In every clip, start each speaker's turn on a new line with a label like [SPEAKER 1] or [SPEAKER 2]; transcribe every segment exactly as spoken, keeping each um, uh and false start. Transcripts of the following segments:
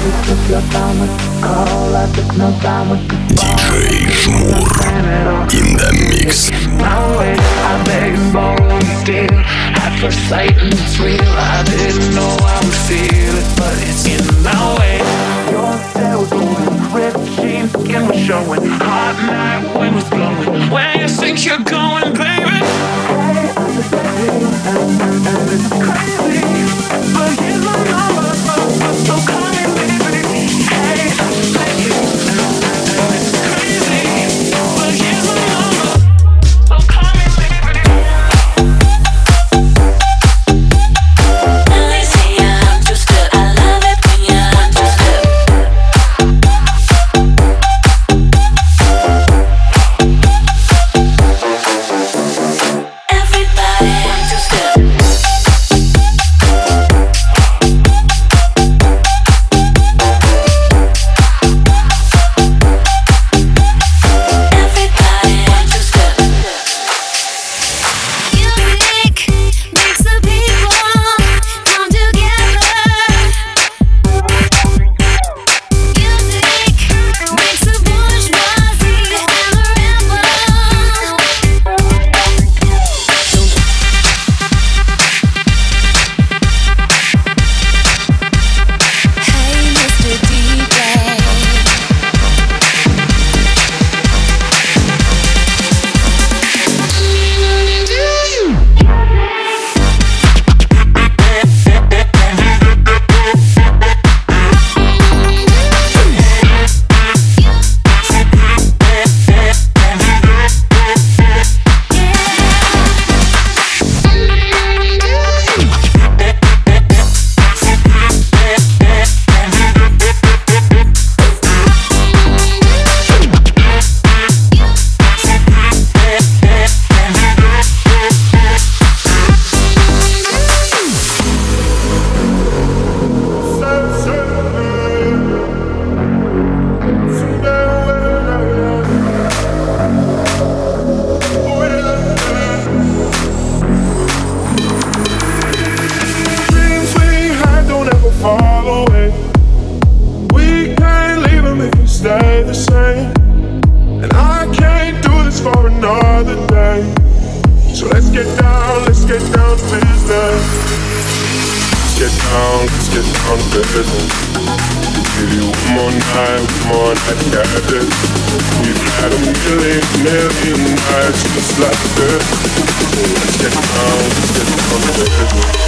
[SPEAKER 1] диджей Шмур in the mix.
[SPEAKER 2] I beg and borrow still. At first sight and it's real. I didn't know I would feel it, but it's in my way. Your hair was going, ripped jeans, skin was showing. Hot night, wind was blowing. Where you think you're going, baby? Hey, I'm just saying, and, and it's crazy, but here's my number, so, so call me, baby. Hey, I'm just saying, and, and it's crazy, but here's my number, so call me, baby.
[SPEAKER 3] Alicia, I'm just good. I love it when you're just good. Everybody, I'm just good. Everybody, I'm just good. Music makes the people come together. Music makes the bourgeoisie and the rebel. Hey, Mister D J.
[SPEAKER 4] Dreams we had don't ever fall away. We can't leave them if we stay the same. And I can't do this for another day. So let's get down, let's get down to business. Let's get down, let's get down to business. Give you one more night, one more night to get this. We've had a million, million nights just like this. So let's get down, let's get down to business.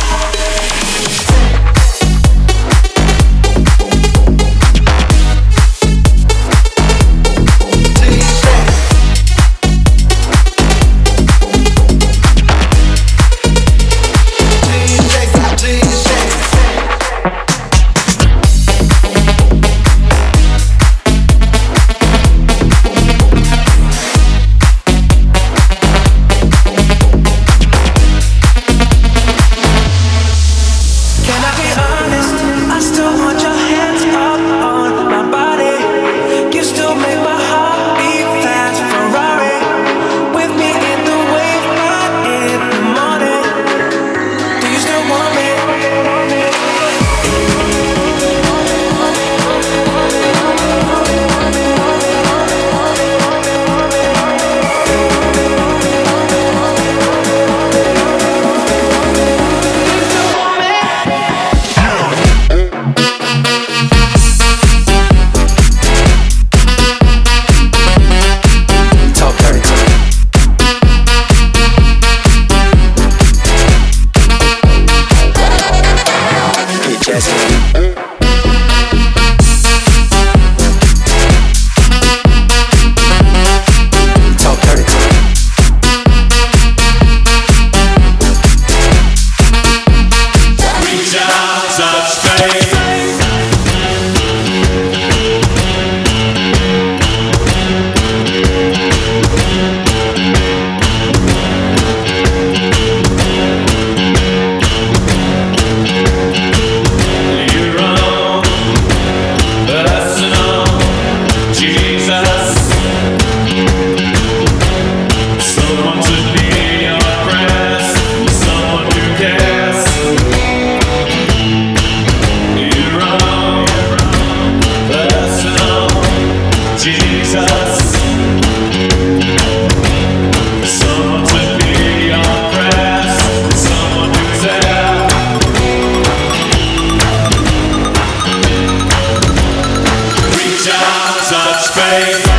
[SPEAKER 2] You're
[SPEAKER 5] space.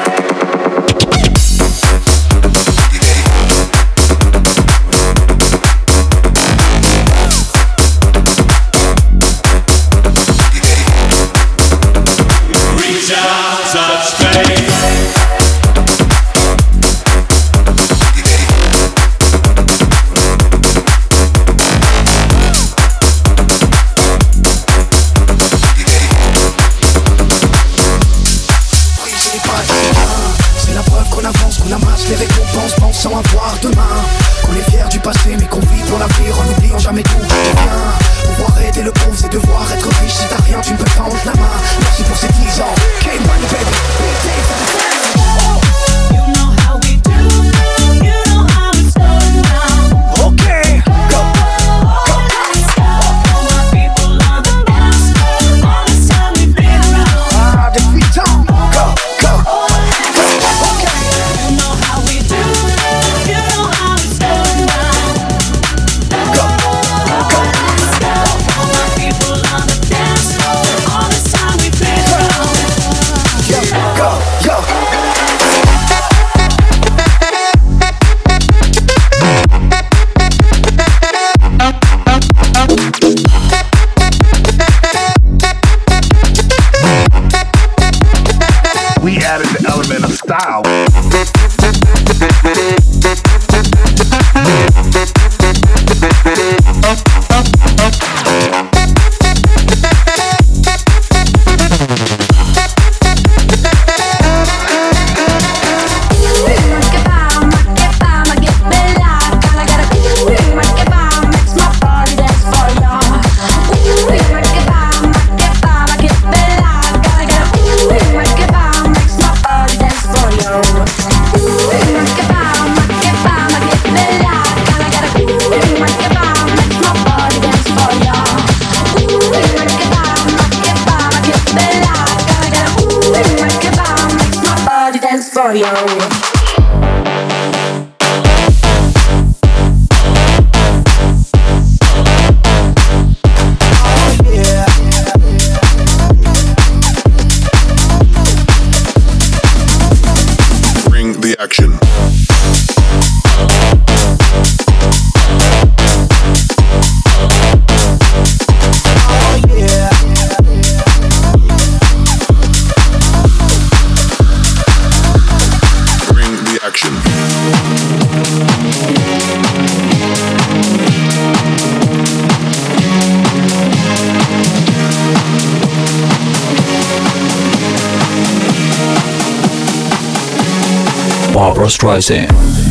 [SPEAKER 6] Barbra Streisand.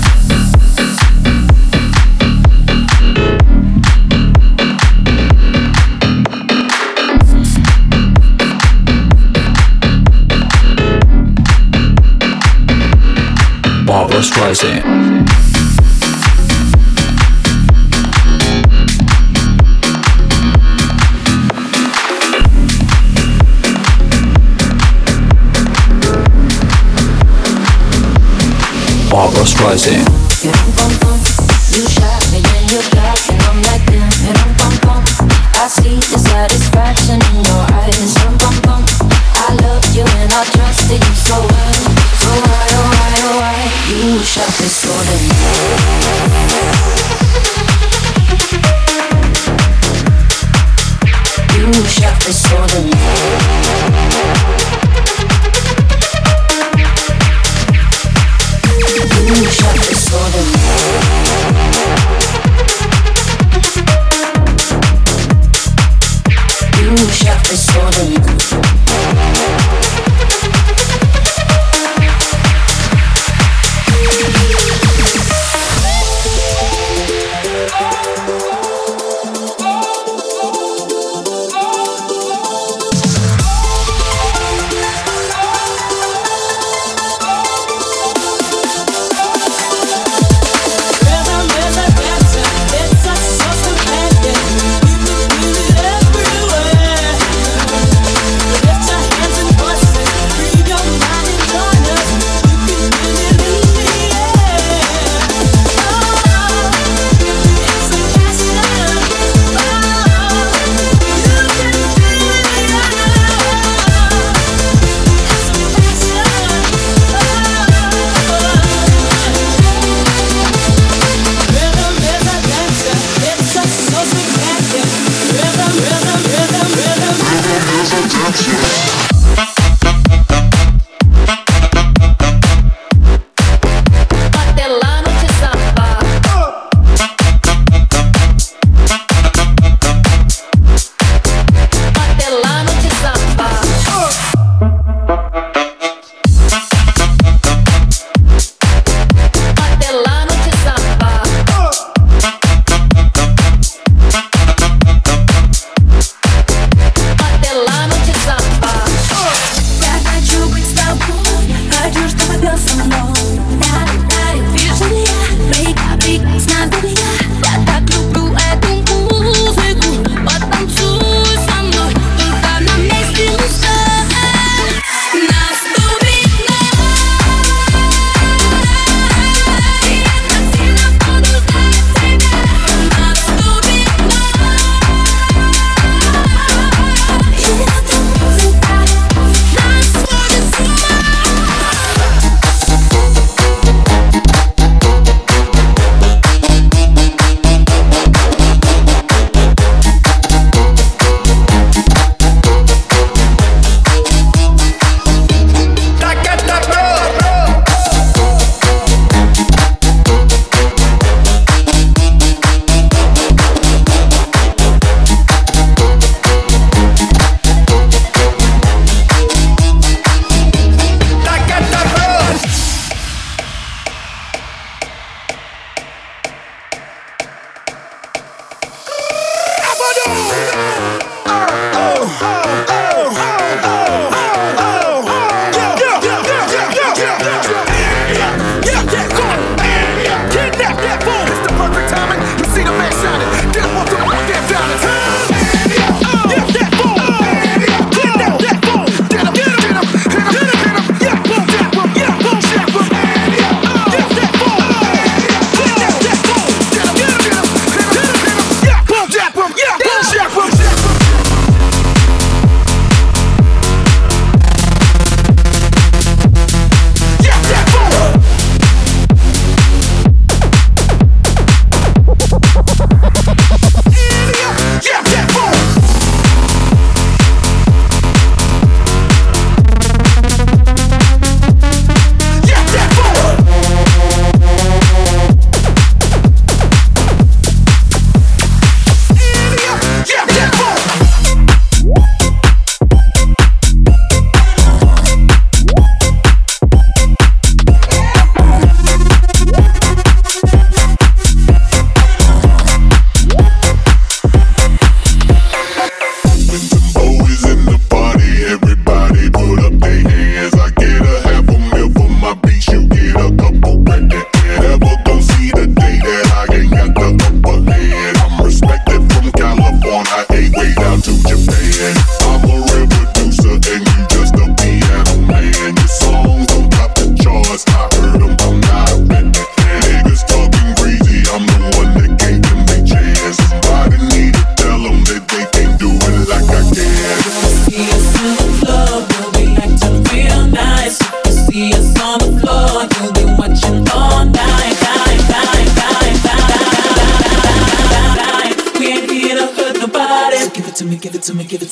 [SPEAKER 6] Barbra Streisand. Barbra Streisand.
[SPEAKER 7] You shot me in your back and I'm like damn. I see the satisfaction in your eyes. I loved you and I trusted you so well. So why, oh why, oh why you shot me so damn. You shot me so damn. You shot me so damn. You shot me so damn. Hands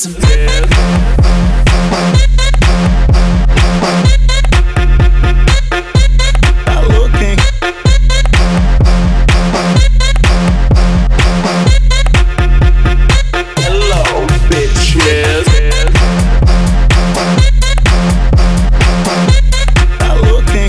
[SPEAKER 2] some tears. Looking. Hello, bitches. Looking.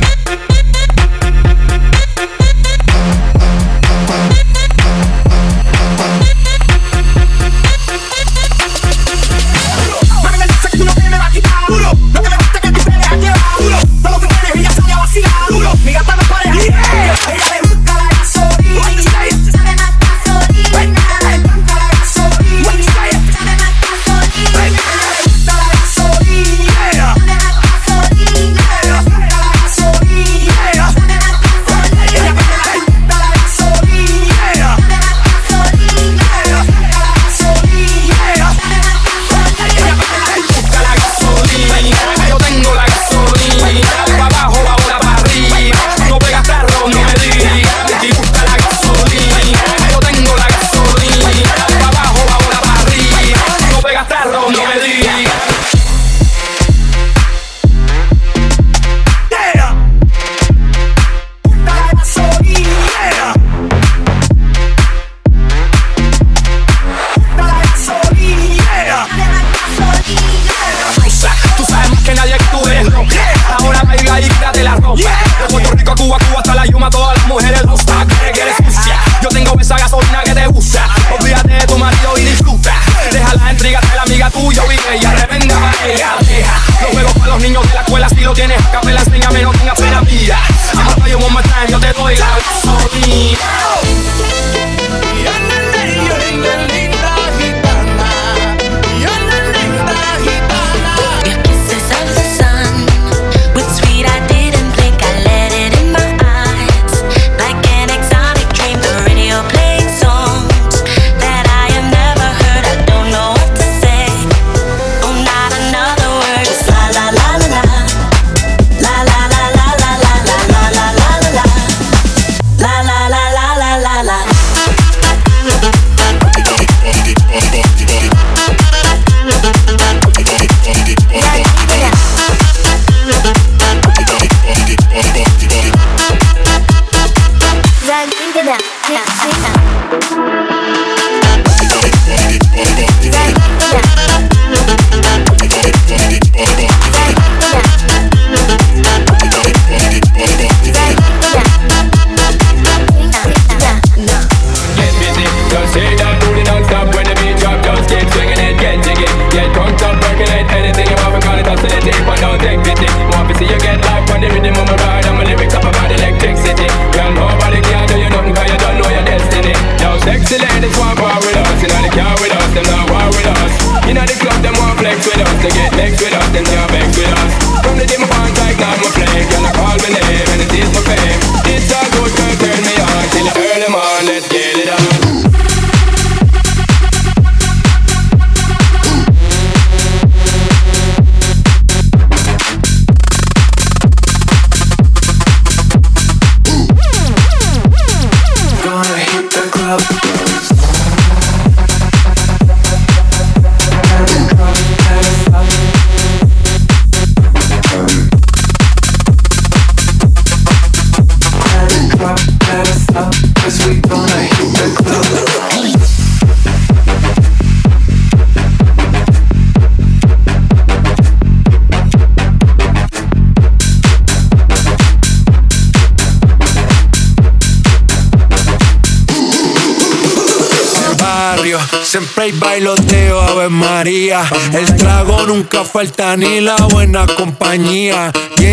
[SPEAKER 5] Siempre hay bailoteo, Ave María. El trago nunca falta ni la buena compañía.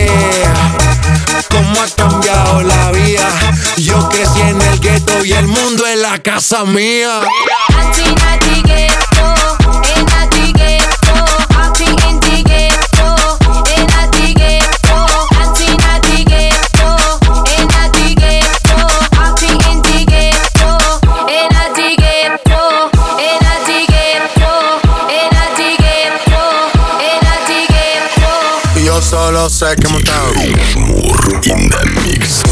[SPEAKER 5] Yeah, cómo ha cambiado la vida. Yo crecí en el gueto y el mundo es la casa mía. Solo sé que montado
[SPEAKER 1] More in the mix.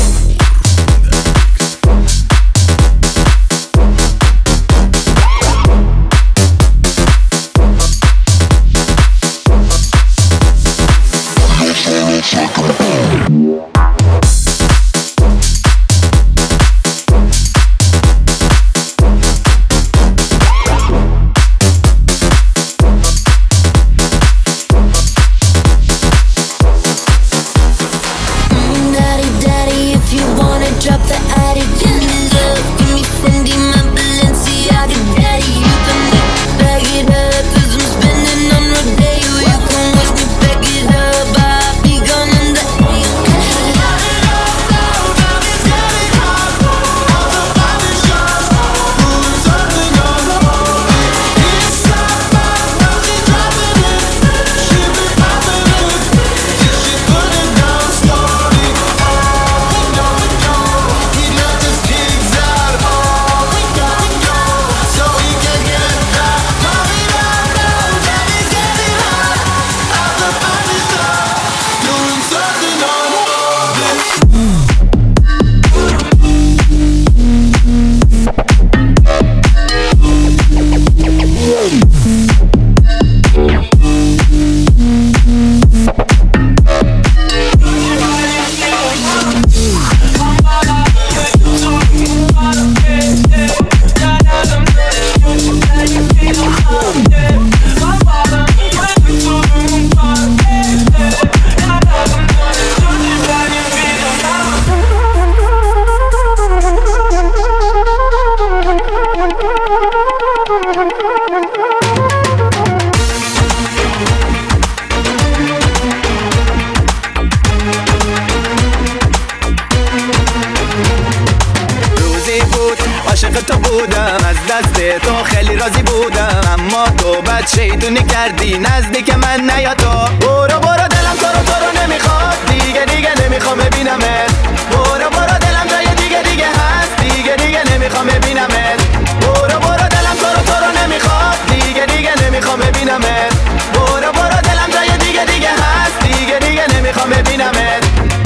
[SPEAKER 8] که تو خیلی راضی بودم، اما تو بد شیطونی کردی نزدیک من نیا تو. برو برو دلم تو رو تو رو نمیخواد، دیگه دیگه نمیخوام ببینمت. برو برو دلم جای دیگه دیگه هست، دیگه دیگه نمیخوام ببینمت. برو برو دلم تو رو تو رو نمیخواد، دیگه دیگه نمیخوام ببینمت. برو برو دلم جای دیگه دیگه هست، دیگه دیگه نمیخوام ببینمت.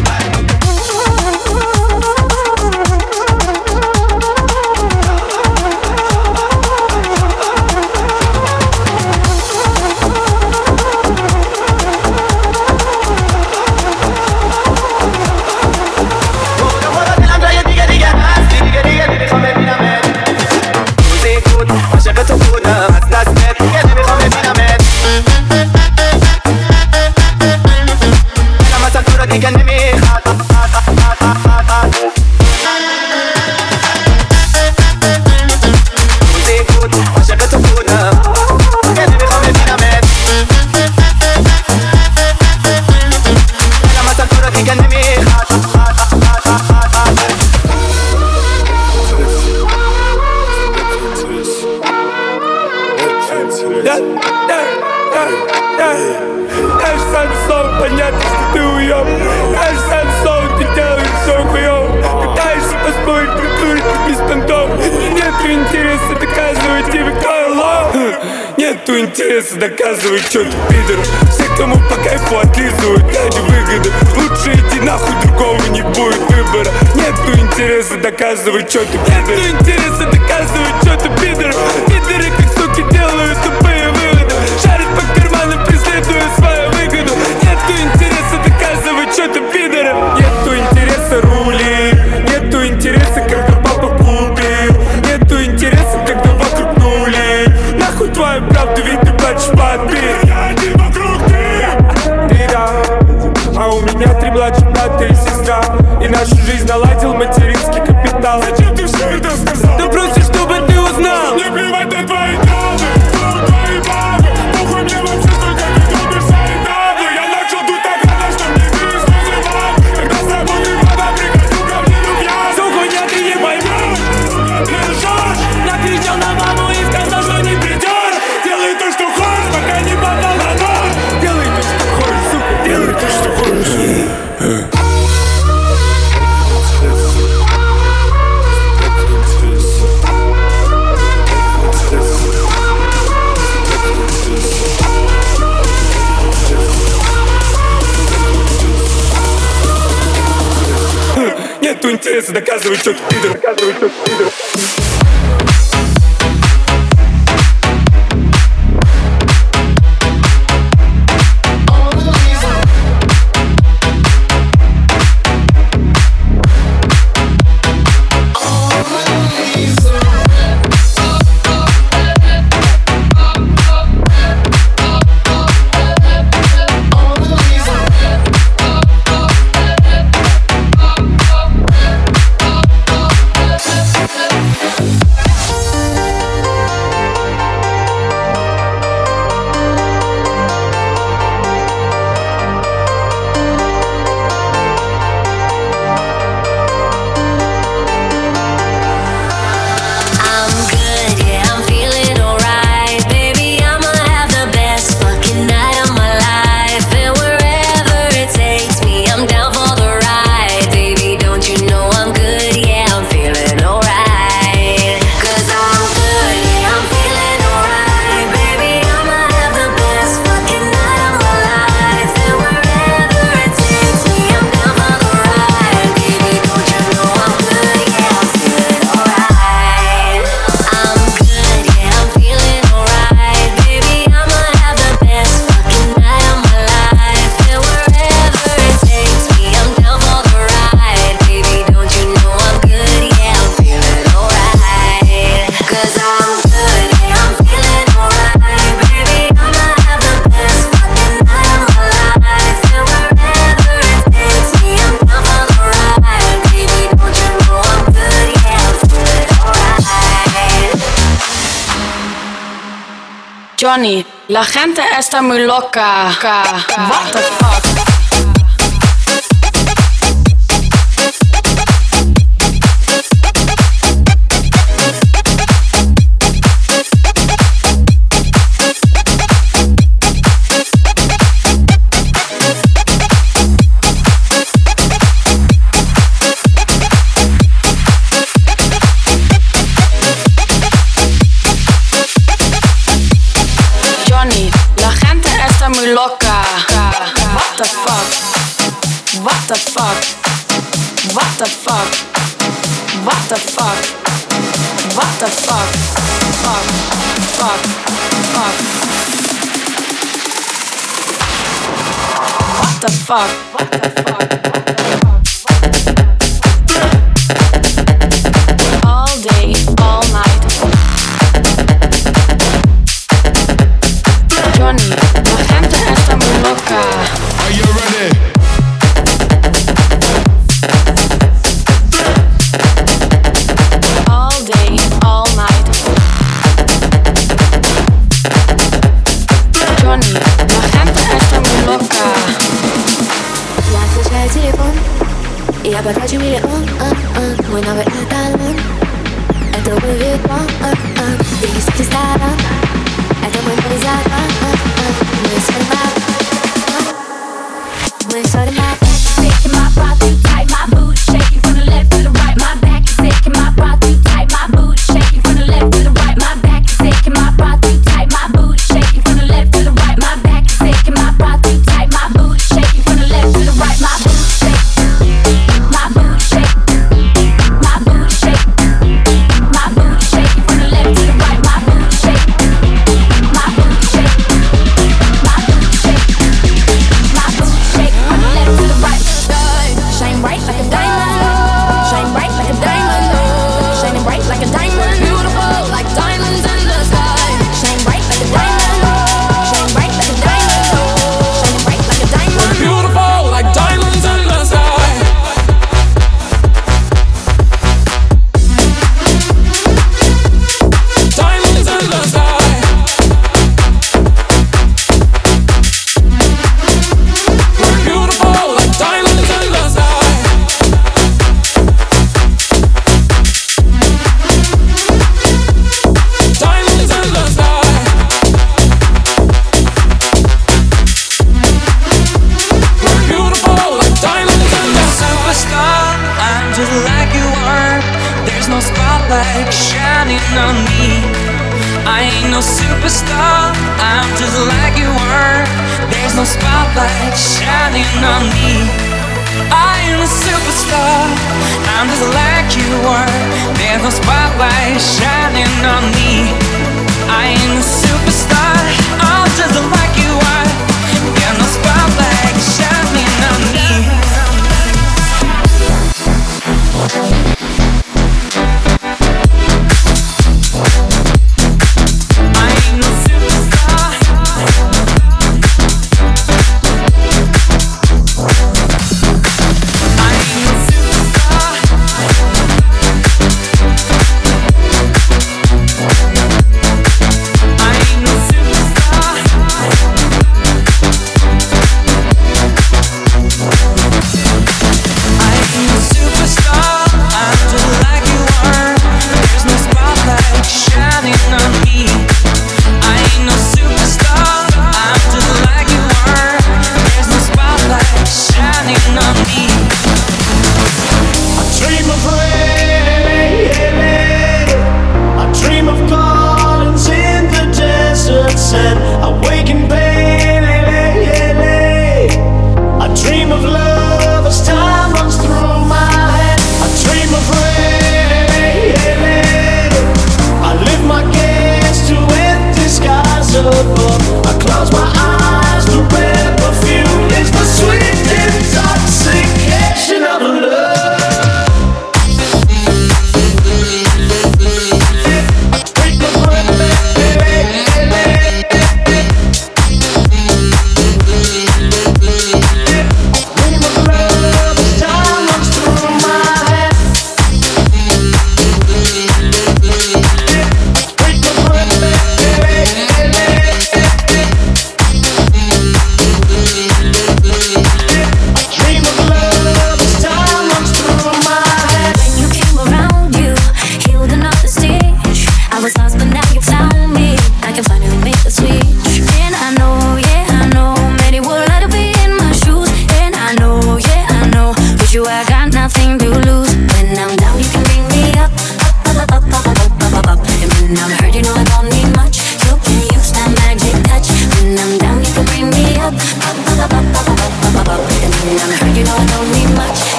[SPEAKER 9] Доказывай, что ты пидор. Все, кому по кайфу отлизывают, ради выгоды. Лучше иди нахуй, другого не будет выбора. Нету интереса доказывать, что ты пидор. Нету интереса доказывать, что ты пидор. Пидоры, как суки, делают тупые выводы. Шарят по карманам, преследуя свою выгоду. Нету интереса доказывать, что ты пидор. Нету интереса рули. Нету интереса, когда папа купил. Нету интереса, когда вокруг нули. Нахуй твою правду, ведь ты плачешь под бит. Я один вокруг ты. Ты да, а у меня три младших брата и сестра. И нашу жизнь наладил материнский капитал. Зачем ты все это сказал? Да просто чтобы ты узнал. Мне плевать на твои травмы, твои бабы. Похуй мне вообще, сколько ты трубишь свои таблы. Я начал тут так рано, что мне ты созревал. Когда с работы вода приходил ко мне любя. Всё хуйня, ты не поймешь. Ты лжешь. Накричал на маму и сказал, что не придешь. Делай то, что хочешь, пока не попал на нож. Делай то, что хочешь, сука, делай то, что хочешь. Нету интереса доказывать, что ты пидор. Доказывай, что ты пидор.
[SPEAKER 10] Johnny, la gente está muy loca. What the fuck? What the fuck? What the fuck? Fuck, fuck, fuck. What the fuck? What the fuck? All day, all night. Johnny, la gente está muy loca.
[SPEAKER 1] Are you ready?
[SPEAKER 10] All day, all night. Johnny, la gente está muy loca.
[SPEAKER 7] Я отключаю телефон, и я потрачу миллион, а, а, мой новый эталон. Это будет он, а, а, пересеки сторон. Это мой новый закон, а, а, мы ссорим, мы ссорим.
[SPEAKER 11] Shaking my bra too tight, my booty shaking from the left to the right. My back is aching, my bra too tight, my booty shaking from the left to the right. My back is aching, my bra too tight, my booty shaking from the left to the right. My back is aching, my bra too tight, my booty shaking from the left to the right. My booty shake, my booty shake, my booty shake, my booty shaking from the left to the right. My booty shake, my booty shake, my booty shake, my booty shake from the left to the right. Shine bright like a diamond, shine bright like a diamond, shining bright like a diamond, beautiful like diamonds in the sky. Shine bright like a diamond, shine bright like a diamond, shining bright like a diamond,
[SPEAKER 2] Beautiful like diamonds in the sky. Diamonds in the sky. We're beautiful like diamonds in the sky. Diamonds in the sky. We're beautiful like diamonds in the sky.
[SPEAKER 12] Superstar, I'm just like you are. There's no spotlight shining on me. I ain't no superstar, I'm just like you are. There's no spotlight shining on me. I ain't a superstar, I'm just like you are. There's no spotlight shining on me. I ain't a superstar, I'm just like you